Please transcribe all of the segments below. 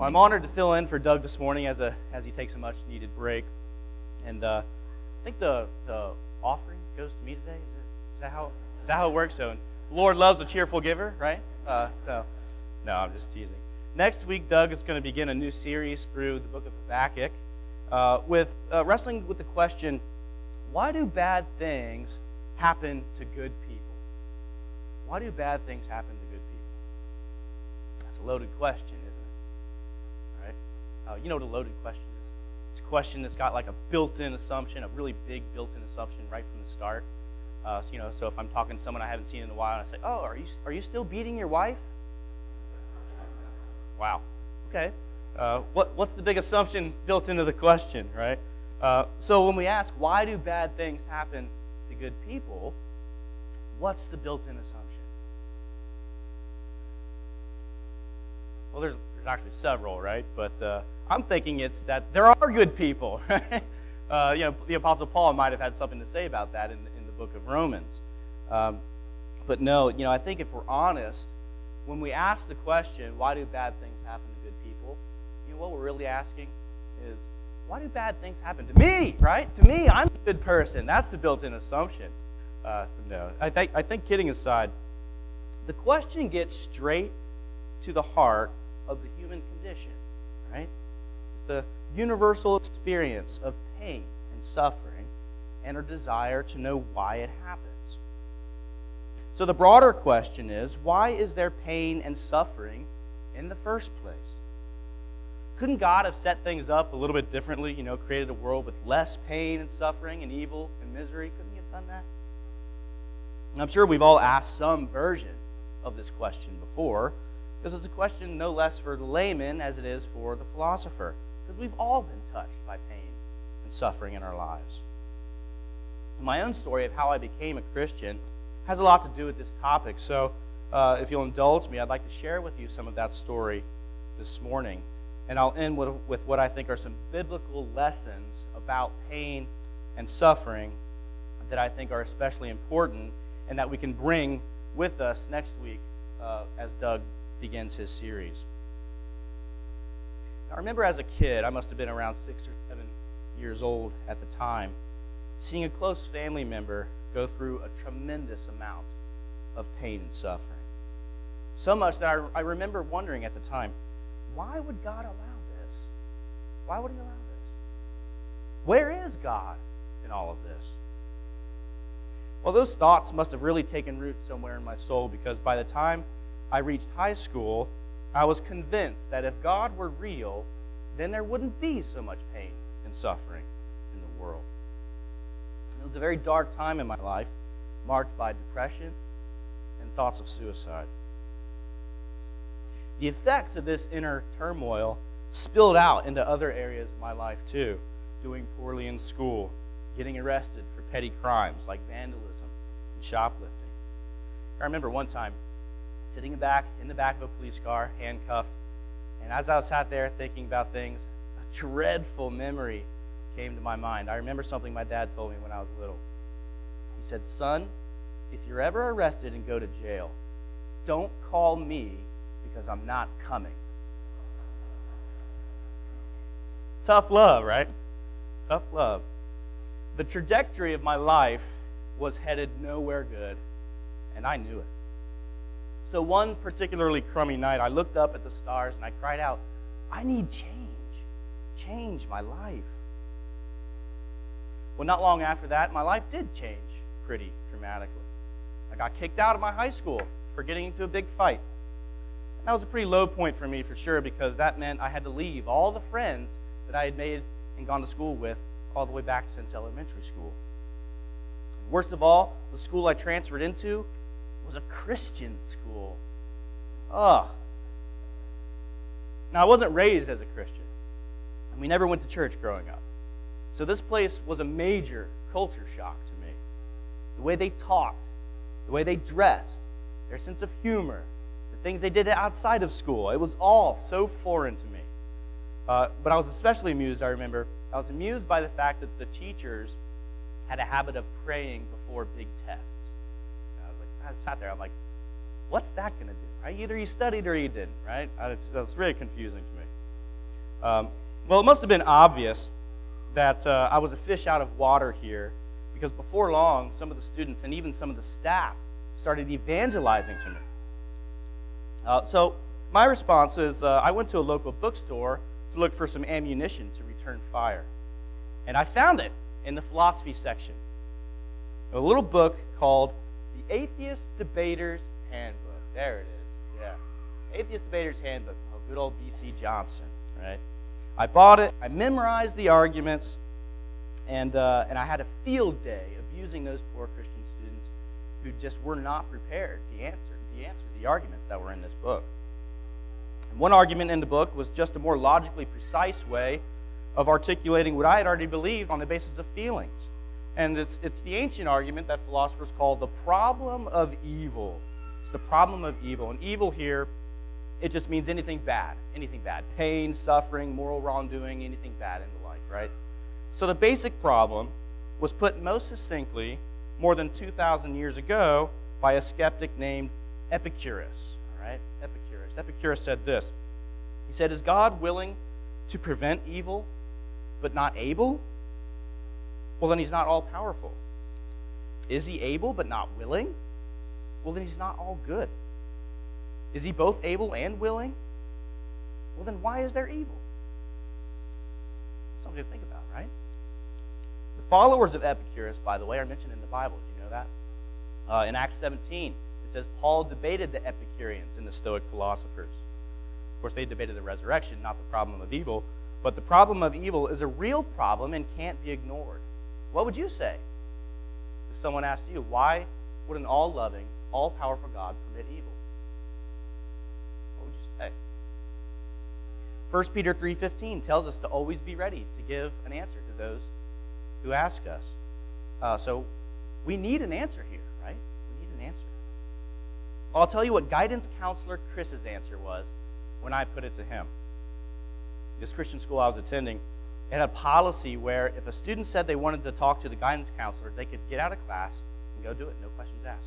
Well, I'm honored to fill in for Doug this morning as he takes a much-needed break. And I think the offering goes to me today. Is that how it works? So the Lord loves a cheerful giver, right? No, I'm just teasing. Next week, Doug is going to begin a new series through the book of Habakkuk with wrestling with the question, why do bad things happen to good people? Why do bad things happen to good people? That's a loaded question, isn't it? All right? You know what a loaded question is? It's a question that's got like a built-in assumption, a really big built-in assumption right from the start. So if I'm talking to someone I haven't seen in a while, and I say, "Oh, are you still beating your wife?" Wow. Okay. What's the big assumption built into the question, right? So when we ask, why do bad things happen to good people, what's the built-in assumption? Well, there's actually several, right? But I'm thinking it's that there are good people, right? The Apostle Paul might have had something to say about that in the book of Romans. But no, I think if we're honest, when we ask the question, why do bad things happen to good people, what we're really asking is, why do bad things happen to me, right? To me, I'm a good person. That's the built-in assumption. No, I think kidding aside, the question gets straight to the heart of the human condition, right? It's the universal experience of pain and suffering and our desire to know why it happens. So the broader question is, why is there pain and suffering in the first place? Couldn't God have set things up a little bit differently, created a world with less pain and suffering and evil and misery? Couldn't he have done that? And I'm sure we've all asked some version of this question before, because it's a question no less for the layman as it is for the philosopher, because we've all been touched by pain and suffering in our lives. My own story of how I became a Christian has a lot to do with this topic, so if you'll indulge me, I'd like to share with you some of that story this morning. And I'll end with what I think are some biblical lessons about pain and suffering that I think are especially important and that we can bring with us next week as Doug begins his series. Now, I remember as a kid, I must have been around 6 or 7 years old at the time, seeing a close family member go through a tremendous amount of pain and suffering. So much that I remember wondering at the time, why would God allow this? Why would he allow this? Where is God in all of this? Well, those thoughts must have really taken root somewhere in my soul, because by the time I reached high school, I was convinced that if God were real, then there wouldn't be so much pain and suffering in the world. It was a very dark time in my life, marked by depression and thoughts of suicide. The effects of this inner turmoil spilled out into other areas of my life too. Doing poorly in school, getting arrested for petty crimes like vandalism and shoplifting. I remember one time sitting in the back of a police car, handcuffed, and as I sat there thinking about things, a dreadful memory came to my mind. I remember something my dad told me when I was little. He said, "Son, if you're ever arrested and go to jail, don't call me because I'm not coming." Tough love, right? Tough love. The trajectory of my life was headed nowhere good, and I knew it. So one particularly crummy night, I looked up at the stars and I cried out, "I need change. Change my life." Well, not long after that, my life did change pretty dramatically. I got kicked out of my high school for getting into a big fight. That was a pretty low point for me for sure, because that meant I had to leave all the friends that I had made and gone to school with all the way back since elementary school. Worst of all, the school I transferred into was a Christian school. Ugh. Now, I wasn't raised as a Christian, and we never went to church growing up. So this place was a major culture shock to me. The way they talked, the way they dressed, their sense of humor, things they did outside of school. It was all so foreign to me. But I was especially amused, I remember. I was amused by the fact that the teachers had a habit of praying before big tests. And I sat there, I'm like, what's that going to do? Right? Either you studied or you didn't, right? That was really confusing to me. Well, it must have been obvious that I was a fish out of water here, because before long, some of the students and even some of the staff started evangelizing to me. So my response is I went to a local bookstore to look for some ammunition to return fire. And I found it in the philosophy section. A little book called The Atheist Debater's Handbook. There it is, yeah. Atheist Debater's Handbook. Oh, good old B.C. Johnson, right? I bought it, I memorized the arguments, and I had a field day abusing those poor Christian students who just were not prepared to answer the arguments that were in this book. And one argument in the book was just a more logically precise way of articulating what I had already believed on the basis of feelings. And it's the ancient argument that philosophers call the problem of evil. It's the problem of evil. And evil here, it just means anything bad. Anything bad. Pain, suffering, moral wrongdoing, anything bad and the like, right? So the basic problem was put most succinctly more than 2,000 years ago by a skeptic named Epicurus. All right? Epicurus. Epicurus said this. He said, "Is God willing to prevent evil, but not able? Well, then he's not all-powerful. Is he able but not willing? Well, then he's not all good. Is he both able and willing? Well, then why is there evil?" Something to think about, right? The followers of Epicurus, by the way, are mentioned in the Bible. Do you know that? In Acts 17, it says Paul debated the Epicureans and the Stoic philosophers. Of course, they debated the resurrection, not the problem of evil. But the problem of evil is a real problem and can't be ignored. What would you say if someone asked you, why would an all-loving, all-powerful God permit evil? What would you say? 1 Peter 3:15 tells us to always be ready to give an answer to those who ask us. So we need an answer here, right? We need an answer. I'll tell you what guidance counselor Chris's answer was when I put it to him. This Christian school I was attending, it had a policy where if a student said they wanted to talk to the guidance counselor, they could get out of class and go do it, no questions asked.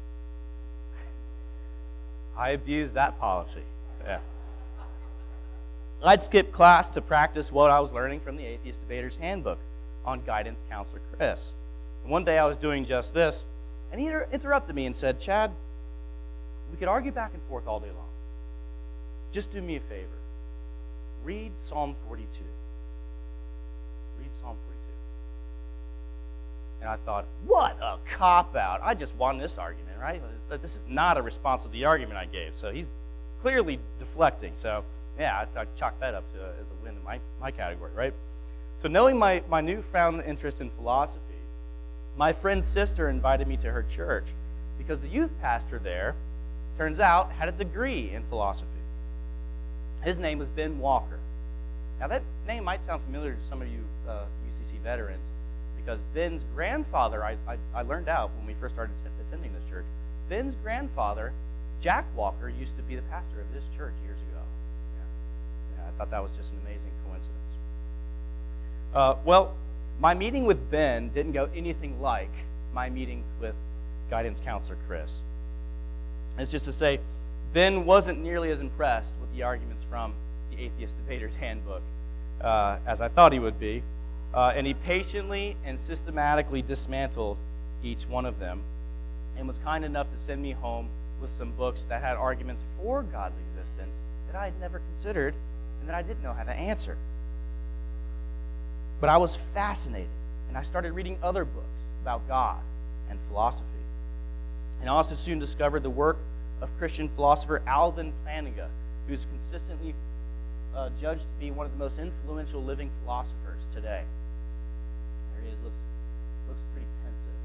I abused that policy. Yeah. I'd skip class to practice what I was learning from the Atheist Debater's Handbook on guidance counselor Chris. And one day I was doing just this, and he interrupted me and said, "Chad, we could argue back and forth all day long. Just do me a favor. Read Psalm 42. Read Psalm 42. And I thought, what a cop-out. I just won this argument, right? This is not a response to the argument I gave. So he's clearly deflecting. So, yeah, I chalked that up to as a win in my category, right? So knowing my newfound interest in philosophy, my friend's sister invited me to her church because the youth pastor there, turns out, had a degree in philosophy. His name was Ben Walker. Now, that name might sound familiar to some of you UCC veterans because Ben's grandfather, I learned out when we first started attending this church, Ben's grandfather, Jack Walker, used to be the pastor of this church years ago. Yeah, I thought that was just an amazing coincidence. Well, my meeting with Ben didn't go anything like my meetings with guidance counselor Chris. It's just to say, Ben wasn't nearly as impressed with the arguments from the Atheist Debater's Handbook as I thought he would be, and he patiently and systematically dismantled each one of them and was kind enough to send me home with some books that had arguments for God's existence that I had never considered and that I didn't know how to answer. But I was fascinated, and I started reading other books about God and philosophy. And I also soon discovered the work of Christian philosopher Alvin Plantinga, who's consistently judged to be one of the most influential living philosophers today. There he is. Looks pretty pensive,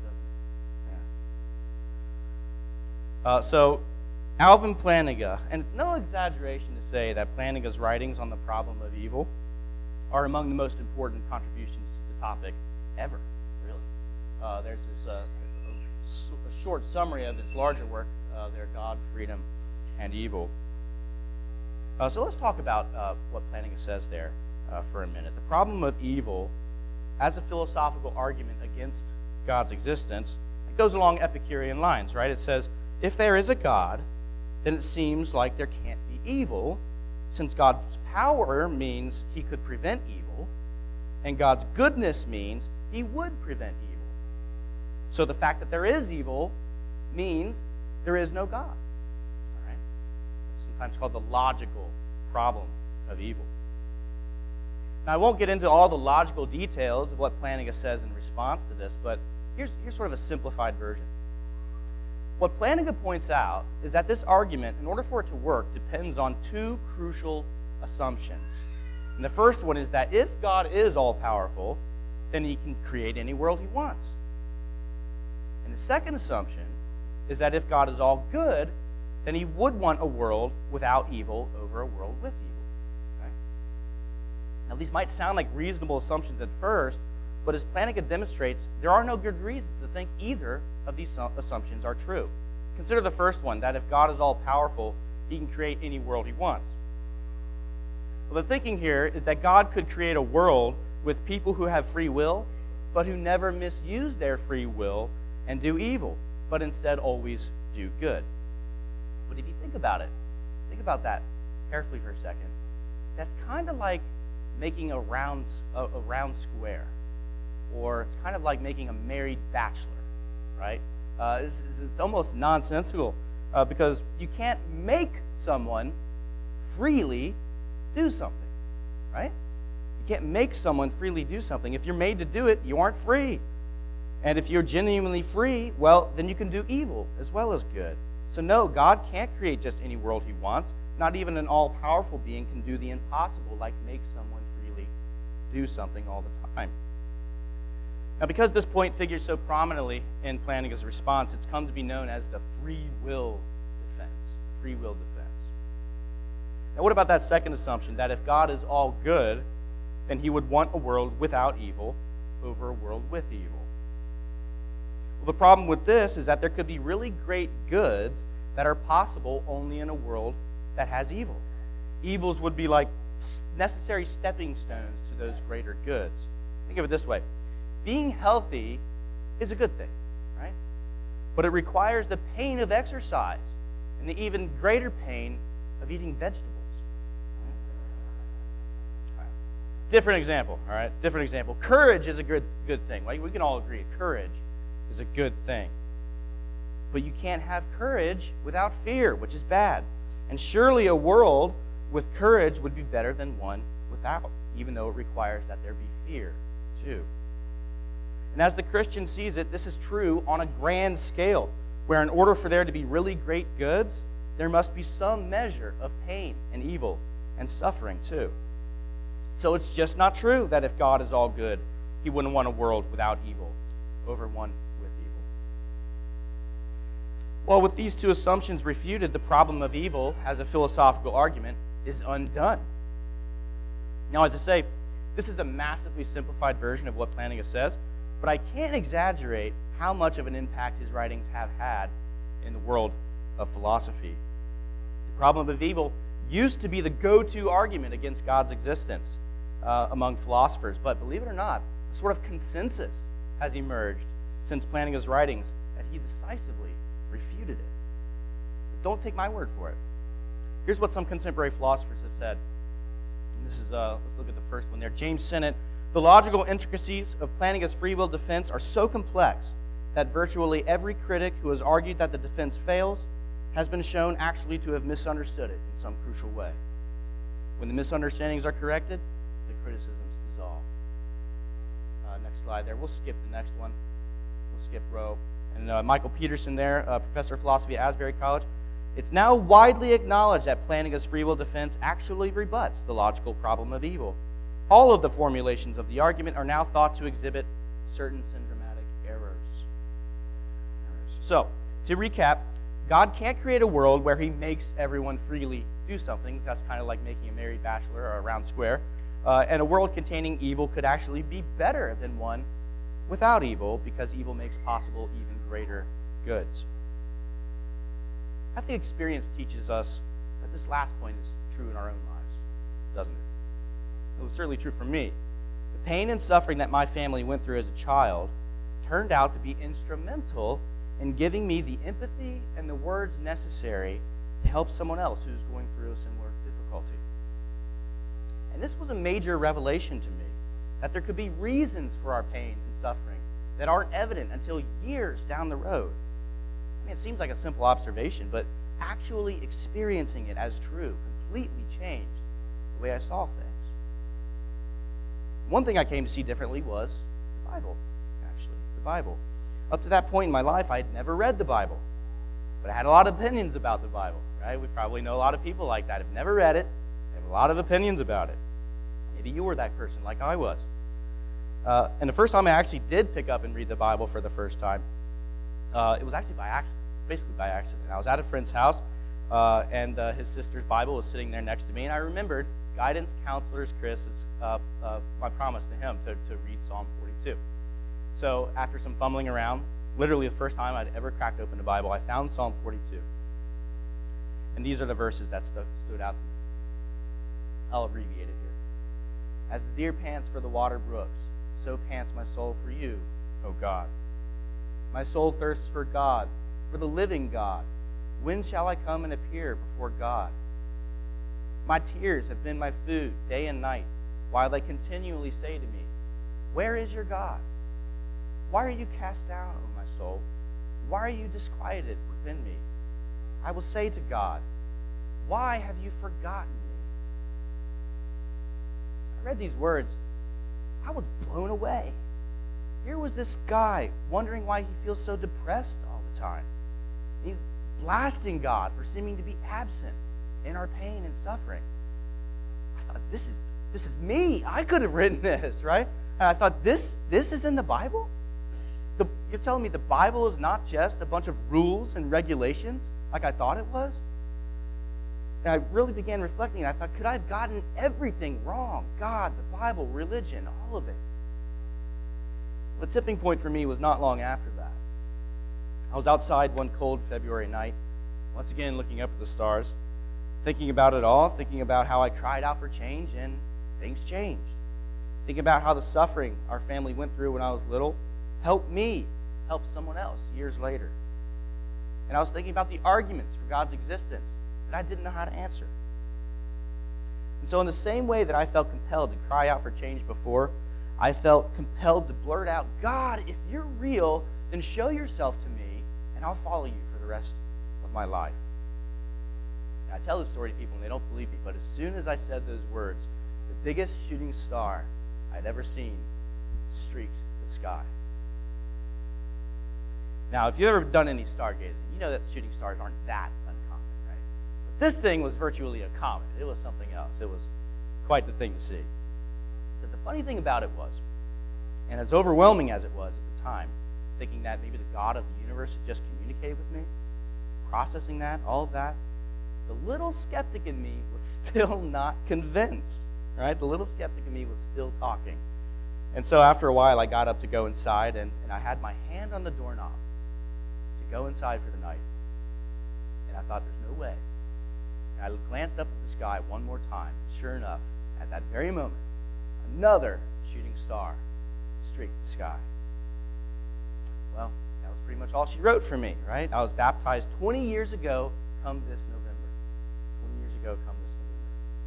doesn't it? Yeah. So Alvin Plantinga, and it's no exaggeration to say that Plantinga's writings on the problem of evil are among the most important contributions to the topic ever, really. There's this a short summary of his larger work, there, God, Freedom, and Evil. So let's talk about what Plantinga says there for a minute. The problem of evil, as a philosophical argument against God's existence, it goes along Epicurean lines, right? It says, if there is a God, then it seems like there can't be evil, since God's power means he could prevent evil, and God's goodness means he would prevent evil. So the fact that there is evil means there is no God. All right? It's sometimes called the logical problem of evil. Now, I won't get into all the logical details of what Plantinga says in response to this, but here's sort of a simplified version. What Plantinga points out is that this argument, in order for it to work, depends on two crucial assumptions. And the first one is that if God is all-powerful, then he can create any world he wants. And the second assumption is that if God is all good, then he would want a world without evil over a world with evil. Okay? Now, these might sound like reasonable assumptions at first, but as Plantinga demonstrates, there are no good reasons to think either of these assumptions are true. Consider the first one, that if God is all-powerful, he can create any world he wants. Well, the thinking here is that God could create a world with people who have free will, but who never misuse their free will and do evil, but instead always do good. But if you think about that carefully for a second, that's kind of like making a round square, or it's kind of like making a married bachelor, right? It's almost nonsensical because you can't make someone freely do something, right? You can't make someone freely do something. If you're made to do it, you aren't free. And if you're genuinely free, well, then you can do evil as well as good. So no, God can't create just any world he wants. Not even an all-powerful being can do the impossible, like make someone freely do something all the time. Now, because this point figures so prominently in Plantinga's response, it's come to be known as the free will defense. Free will defense. Now, what about that second assumption, that if God is all good, then he would want a world without evil over a world with evil? Well, the problem with this is that there could be really great goods that are possible only in a world that has evil. Evils would be like necessary stepping stones to those greater goods. Think of it this way. Being healthy is a good thing, right? But it requires the pain of exercise and the even greater pain of eating vegetables. All right. Different example, all right? Different example. Courage is a good thing, right? We can all agree courage is a good thing. But you can't have courage without fear, which is bad. And surely a world with courage would be better than one without, even though it requires that there be fear, too. And as the Christian sees it, this is true on a grand scale, where in order for there to be really great goods, there must be some measure of pain and evil and suffering, too. So it's just not true that if God is all good, he wouldn't want a world without evil over one with evil. Well, with these two assumptions refuted, the problem of evil as a philosophical argument is undone. Now, as I say, this is a massively simplified version of what Plantinga says, but I can't exaggerate how much of an impact his writings have had in the world of philosophy. The problem of evil used to be the go-to argument against God's existence among philosophers, but believe it or not, a sort of consensus has emerged since Plantinga's writings that he decisively refuted it. But don't take my word for it. Here's what some contemporary philosophers have said. And this is, let's look at the first one there. James Sennett. The logical intricacies of Plantinga's free will defense are so complex that virtually every critic who has argued that the defense fails has been shown actually to have misunderstood it in some crucial way. When the misunderstandings are corrected, the criticisms dissolve. Next slide there. We'll skip the next one. We'll skip row. And Michael Peterson there, professor of philosophy at Asbury College. It's now widely acknowledged that Plantinga's free will defense actually rebuts the logical problem of evil. All of the formulations of the argument are now thought to exhibit certain syndromatic errors. So, to recap, God can't create a world where he makes everyone freely do something. That's kind of like making a married bachelor or a round square. And a world containing evil could actually be better than one without evil, because evil makes possible even greater goods. I think experience teaches us that this last point is true in our own lives, doesn't it? It was certainly true for me. The pain and suffering that my family went through as a child turned out to be instrumental in giving me the empathy and the words necessary to help someone else who's going through a similar difficulty. And this was a major revelation to me, that there could be reasons for our pain and suffering that aren't evident until years down the road. I mean, it seems like a simple observation, but actually experiencing it as true completely changed the way I saw things. One thing I came to see differently was the Bible, actually, the Bible. Up to that point in my life, I had never read the Bible, but I had a lot of opinions about the Bible, right? We probably know a lot of people like that, have never read it, have a lot of opinions about it. Maybe you were that person like I was. And the first time I actually did pick up and read the Bible for the first time, it was actually by accident, basically by accident. I was at a friend's house, and his sister's Bible was sitting there next to me, and I remembered guidance counselor's Chris's my promise to him to read Psalm 42. So after some fumbling around, literally the first time I'd ever cracked open the Bible, I found Psalm 42. And these are the verses that stood out to me. I'll abbreviate it here. As the deer pants for the water brooks, so pants my soul for you, O God. My soul thirsts for God, for the living God. When shall I come and appear before God? My tears have been my food day and night, while they continually say to me, where is your God? Why are you cast down, O my soul? Why are you disquieted within me? I will say to God, why have you forgotten me? I read these words. I was blown away. Here was this guy wondering why he feels so depressed all the time. He's blasting God for seeming to be absent in our pain and suffering. I thought, this is me. I could have written this, right? And I thought, this is in the Bible? You're telling me the Bible is not just a bunch of rules and regulations like I thought it was? And I really began reflecting, and I thought, could I have gotten everything wrong? God, the Bible, religion, all of it. The tipping point for me was not long after that. I was outside one cold February night, once again looking up at the stars, thinking about it all, thinking about how I cried out for change, and things changed. Thinking about how the suffering our family went through when I was little helped me help someone else years later. And I was thinking about the arguments for God's existence that I didn't know how to answer. And so in the same way that I felt compelled to cry out for change before, I felt compelled to blurt out, God, if you're real, then show yourself to me, and I'll follow you for the rest of my life. And I tell this story to people, and they don't believe me, but as soon as I said those words, the biggest shooting star I'd ever seen streaked the sky. Now, if you've ever done any stargazing, you know that shooting stars aren't that uncommon, right? But this thing was virtually a comet. It was something else. It was quite the thing to see. But the funny thing about it was, and as overwhelming as it was at the time, thinking that maybe the God of the universe had just communicated with me, processing that, all of that, the little skeptic in me was still not convinced, right? The little skeptic in me was still talking. And so after a while, I got up to go inside, and I had my hand on the doorknob to go inside for the night. And I thought, there's no way. And I glanced up at the sky one more time. Sure enough, at that very moment, another shooting star streaked the sky. Well, that was pretty much all she wrote for me, right? I was baptized 20 years ago come this November. 20 years ago come this November.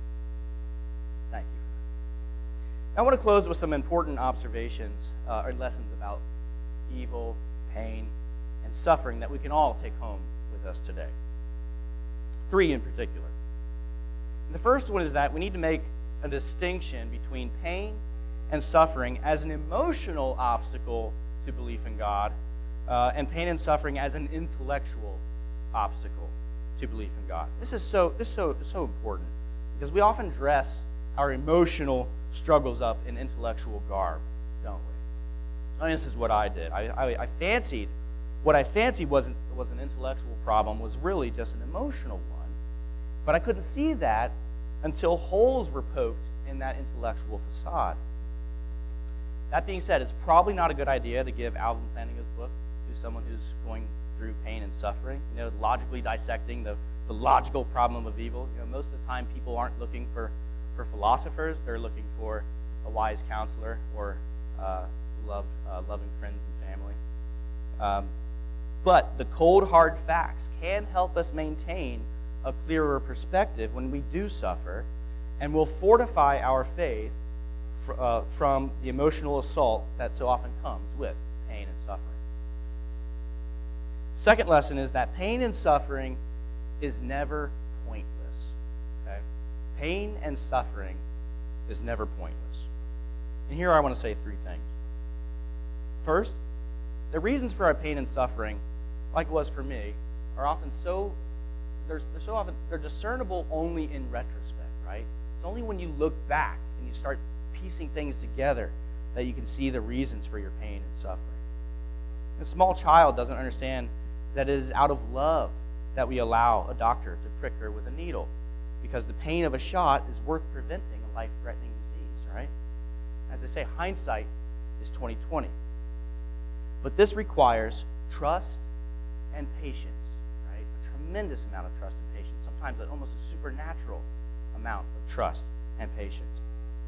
Thank you for that. Now, I want to close with some important observations or lessons about evil, pain, and suffering that we can all take home with us today. 3 in particular. The first one is that we need to make a distinction between pain and suffering as an emotional obstacle to belief in God, and pain and suffering as an intellectual obstacle to belief in God. This is so important because we often dress our emotional struggles up in intellectual garb, don't we? I mean, this is what I did. I fancied what I fancied was an intellectual problem was really just an emotional one, but I couldn't see that until holes were poked in that intellectual facade. That being said, it's probably not a good idea to give Alvin Plantinga's book to someone who's going through pain and suffering, logically dissecting the logical problem of evil. Most of the time people aren't looking for philosophers. They're looking for a wise counselor or loving friends and family. But the cold, hard facts can help us maintain a clearer perspective when we do suffer and will fortify our faith from the emotional assault that so often comes with pain and suffering. Second lesson is that pain and suffering is never pointless. Okay? Pain and suffering is never pointless. And here I want to say three things. First, the reasons for our pain and suffering, like it was for me, are often they're discernible only in retrospect, right? It's only when you look back and you start piecing things together that you can see the reasons for your pain and suffering. A small child doesn't understand that it is out of love that we allow a doctor to prick her with a needle, because the pain of a shot is worth preventing a life-threatening disease, right? As I say, hindsight is 20/20. But this requires trust and patience, right? A tremendous amount of trust and patience, sometimes almost a supernatural amount of trust and patience.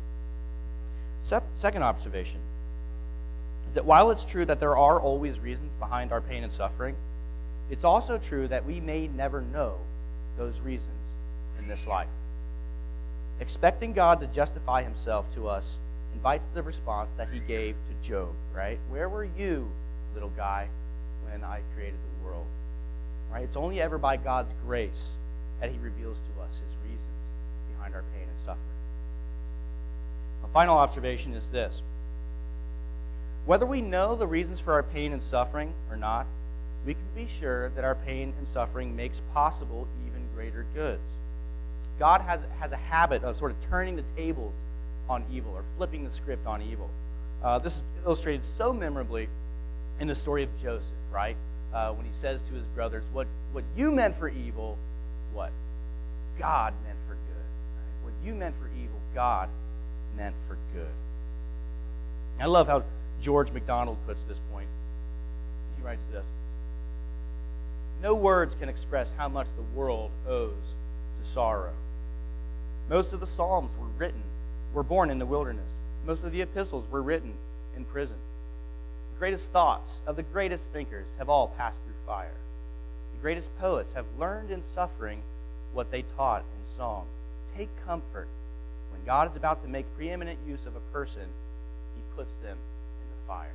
Second observation is that while it's true that there are always reasons behind our pain and suffering, it's also true that we may never know those reasons in this life. Expecting God to justify himself to us invites the response that he gave to Job, right? Where were you, little guy, when I created the world? Right? It's only ever by God's grace that he reveals to us his reasons behind our pain and suffering. A final observation is this. Whether we know the reasons for our pain and suffering or not, we can be sure that our pain and suffering makes possible even greater goods. God has a habit of sort of turning the tables on evil, or flipping the script on evil. This is illustrated so memorably in the story of Joseph, right? When he says to his brothers, what you meant for evil, what? God meant for good. Right? What you meant for evil, God meant for good. I love how George MacDonald puts this point. He writes this: no words can express how much the world owes to sorrow. Most of the Psalms were born in the wilderness. Most of the epistles were written in prison. The greatest thoughts of the greatest thinkers have all passed through fire. The greatest poets have learned in suffering what they taught in song. Take comfort. When God is about to make preeminent use of a person, he puts them in the fire.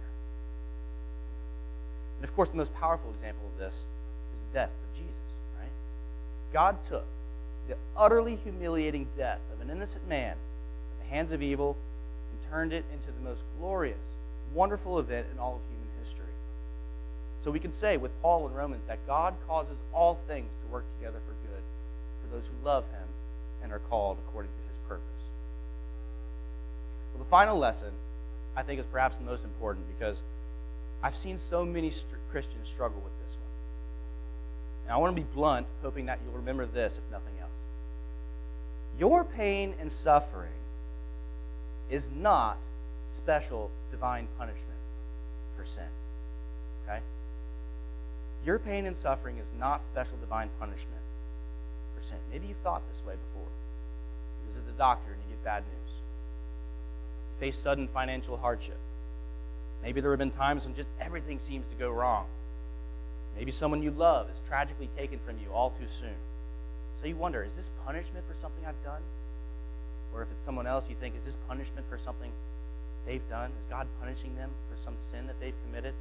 And of course, the most powerful example of this is the death of Jesus, right? God took the utterly humiliating death of an innocent man at the hands of evil and turned it into the most glorious, wonderful event in all of human history. So we can say with Paul in Romans that God causes all things to work together for good for those who love him and are called according to his purpose. Well, the final lesson, I think, is perhaps the most important, because I've seen so many Christians struggle with this one. Now, I want to be blunt, hoping that you'll remember this, if nothing else. Your pain and suffering is not special divine punishment for sin. Okay? Your pain and suffering is not special divine punishment for sin. Maybe you've thought this way before. You visit the doctor and you get bad news. You face sudden financial hardship. Maybe there have been times when just everything seems to go wrong. Maybe someone you love is tragically taken from you all too soon. So you wonder, is this punishment for something I've done? Or if it's someone else, you think, is this punishment for something they've done? Is God punishing them for some sin that they've committed?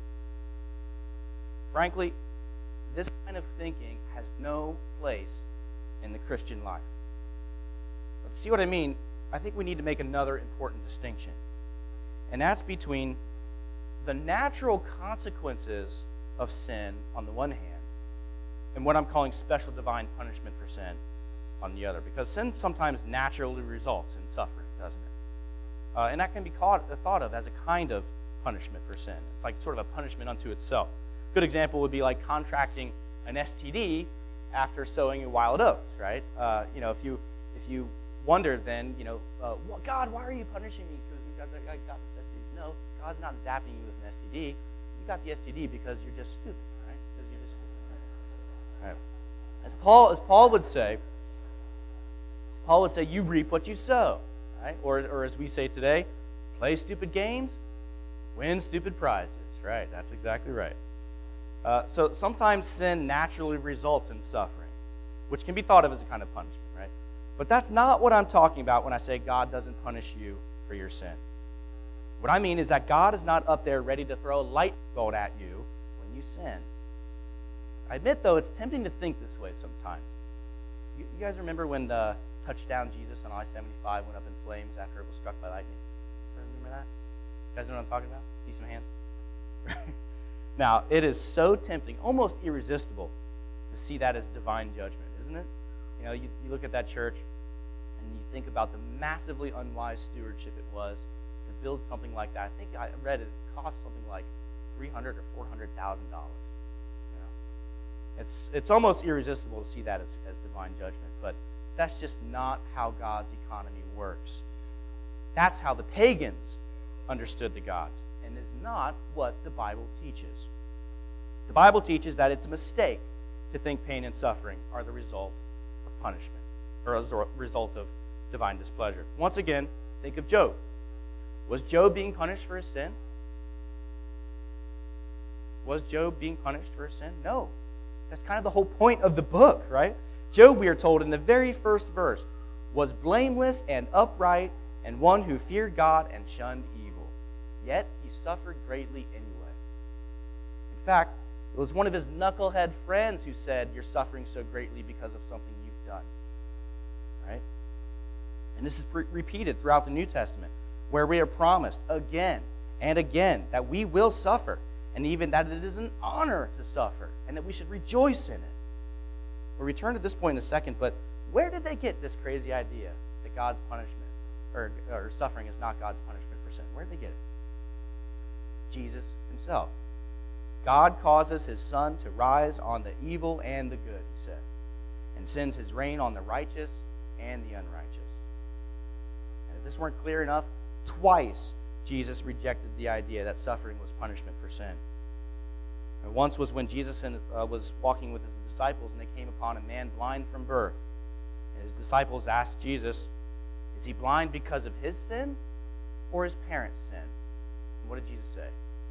Frankly, this kind of thinking has no place in the Christian life. But to see what I mean, I think we need to make another important distinction. And that's between the natural consequences of sin on the one hand, and what I'm calling special divine punishment for sin on the other. Because sin sometimes naturally results in suffering, doesn't it? And that can be thought of as a kind of punishment for sin. It's like sort of a punishment unto itself. A good example would be like contracting an STD after sowing wild oats, right? If you wondered then, well, God, why are you punishing me because I got this STD? No, God's not zapping you with an STD. You got the STD because you're just stupid, right? Because you're just stupid. All right. As Paul would say, you reap what you sow, right? Or as we say today, play stupid games, win stupid prizes, right? That's exactly right. So sometimes sin naturally results in suffering, which can be thought of as a kind of punishment, right? But that's not what I'm talking about when I say God doesn't punish you for your sin. What I mean is that God is not up there ready to throw a light bolt at you when you sin. I admit, though, it's tempting to think this way sometimes. You guys remember when the touchdown Jesus on I-75 went up in flames after it was struck by lightning? Remember that? You guys know what I'm talking about? See some hands? Now, it is so tempting, almost irresistible, to see that as divine judgment, isn't it? You know, you look at that church, and you think about the massively unwise stewardship it was to build something like that. I think I read it cost something like $300,000 or $400,000. It's almost irresistible to see that as divine judgment, but that's just not how God's economy works. That's how the pagans understood the gods, and is not what the Bible teaches. The Bible teaches that it's a mistake to think pain and suffering are the result of punishment, or as a result of divine displeasure. Once again, think of Job. Was Job being punished for his sin? Was Job being punished for his sin? No. That's kind of the whole point of the book, right? Job, we are told in the very first verse, was blameless and upright and one who feared God and shunned evil. Yet he suffered greatly anyway. In fact, it was one of his knucklehead friends who said, "You're suffering so greatly because of something you've done." Right? And this is repeated throughout the New Testament, where we are promised again and again that we will suffer, and even that it is an honor to suffer, and that we should rejoice in it. We'll return to this point in a second, but where did they get this crazy idea that God's punishment, or suffering is not God's punishment for sin? Where did they get it? Jesus himself. God causes his sun to rise on the evil and the good, he said, and sends his rain on the righteous and the unrighteous. And if this weren't clear enough, twice Jesus rejected the idea that suffering was punishment for sin. And once was when Jesus was walking with his disciples, and they came upon a man blind from birth. And his disciples asked Jesus, "Is he blind because of his sin or his parents' sin?" And what did Jesus say?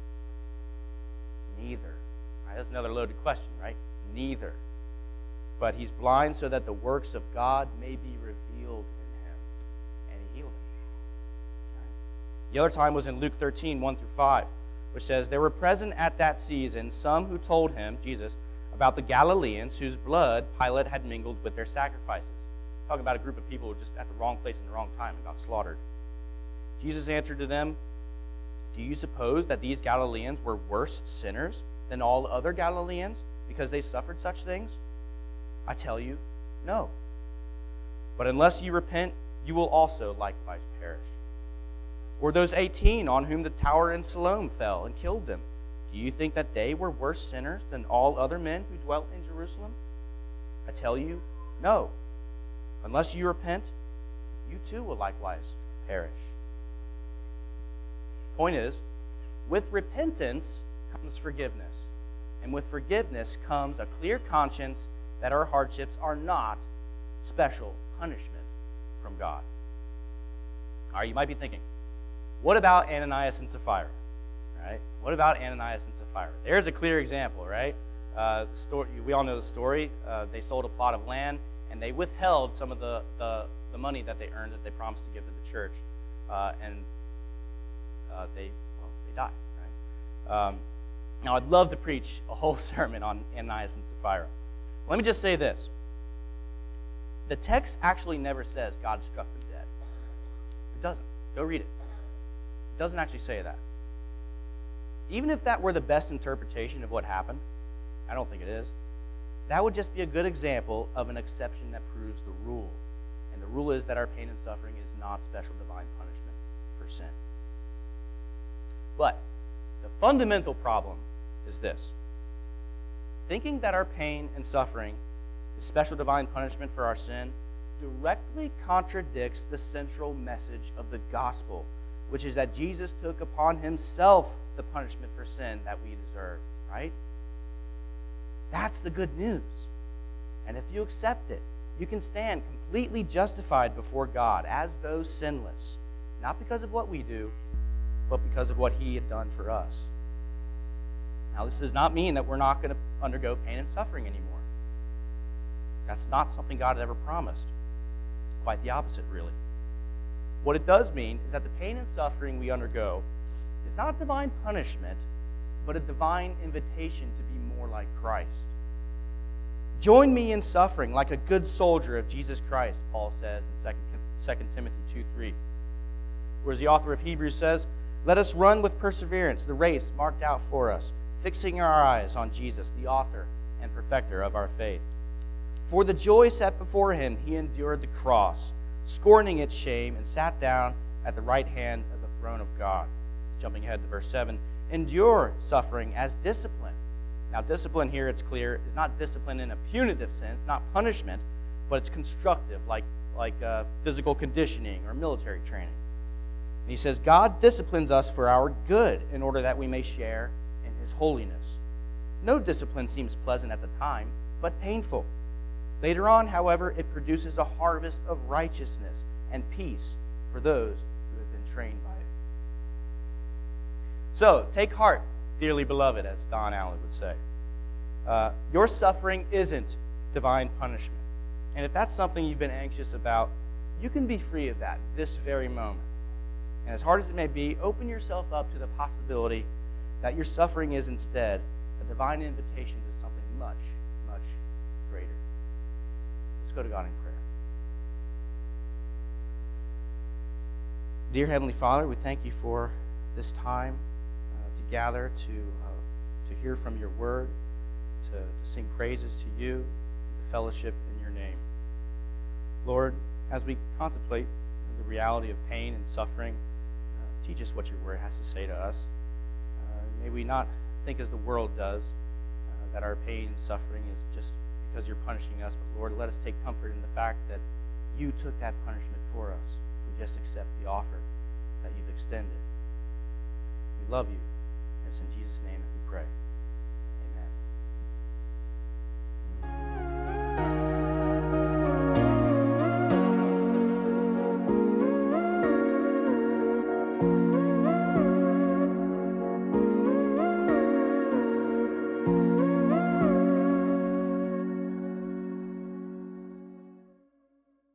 Neither. All right, that's another loaded question, right? Neither. But he's blind so that the works of God may be revealed in him. And he healed him. The other time was in Luke 13, 1 through 5, which says, "There were present at that season some who told him," Jesus, "about the Galileans whose blood Pilate had mingled with their sacrifices." Talking about a group of people who were just at the wrong place in the wrong time and got slaughtered. Jesus answered to them, "Do you suppose that these Galileans were worse sinners than all other Galileans because they suffered such things? I tell you, no. But unless you repent, you will also likewise perish. Or those 18 on whom the tower in Siloam fell and killed them, do you think that they were worse sinners than all other men who dwelt in Jerusalem? I tell you, no. Unless you repent, you too will likewise perish." Point is, with repentance comes forgiveness. And with forgiveness comes a clear conscience that our hardships are not special punishment from God. All right, you might be thinking, what about Ananias and Sapphira? Right? What about Ananias and Sapphira? There's a clear example, right? We all know the story. They sold a plot of land, and they withheld some of the money that they earned that they promised to give to the church. They died. Right? Now, I'd love to preach a whole sermon on Ananias and Sapphira. Let me just say this. The text actually never says God struck them dead. It doesn't. Go read it. It doesn't actually say that. Even if that were the best interpretation of what happened, I don't think it is, that would just be a good example of an exception that proves the rule. And the rule is that our pain and suffering is not special divine punishment for sin. But the fundamental problem is this. Thinking that our pain and suffering is special divine punishment for our sin directly contradicts the central message of the gospel, which is that Jesus took upon himself the punishment for sin that we deserve, right? That's the good news. And if you accept it, you can stand completely justified before God as though sinless, not because of what we do, but because of what he had done for us. Now, this does not mean that we're not going to undergo pain and suffering anymore. That's not something God had ever promised. quite the opposite, really. What it does mean is that the pain and suffering we undergo is not divine punishment, but a divine invitation to be more like Christ. Join me in suffering like a good soldier of Jesus Christ, Paul says in 2 Timothy 2:3. Whereas the author of Hebrews says, let us run with perseverance the race marked out for us, fixing our eyes on Jesus, the author and perfecter of our faith. For the joy set before him, he endured the cross, scorning its shame, and sat down at the right hand of the throne of God. Jumping ahead to verse 7, endure suffering as discipline. Now, discipline here, it's clear, is not discipline in a punitive sense, not punishment, but it's constructive, like physical conditioning or military training. And he says, God disciplines us for our good in order that we may share in his holiness. No discipline seems pleasant at the time, but painful. Later on, however, it produces a harvest of righteousness and peace for those who have been trained by it. So, take heart, dearly beloved, as Don Allen would say. Your suffering isn't divine punishment. And if that's something you've been anxious about, you can be free of that this very moment. And as hard as it may be, open yourself up to the possibility that your suffering is instead a divine invitation to something much, much greater. Let's go to God in prayer. Dear Heavenly Father, we thank you for this time to gather, to hear from your word, to sing praises to you, to fellowship in your name. Lord, as we contemplate the reality of pain and suffering, teach us what your word has to say to us. May we not think as the world does, that our pain and suffering is just because you're punishing us. But Lord, let us take comfort in the fact that you took that punishment for us if we just accept the offer that you've extended. We love you. And it's in Jesus' name that we pray.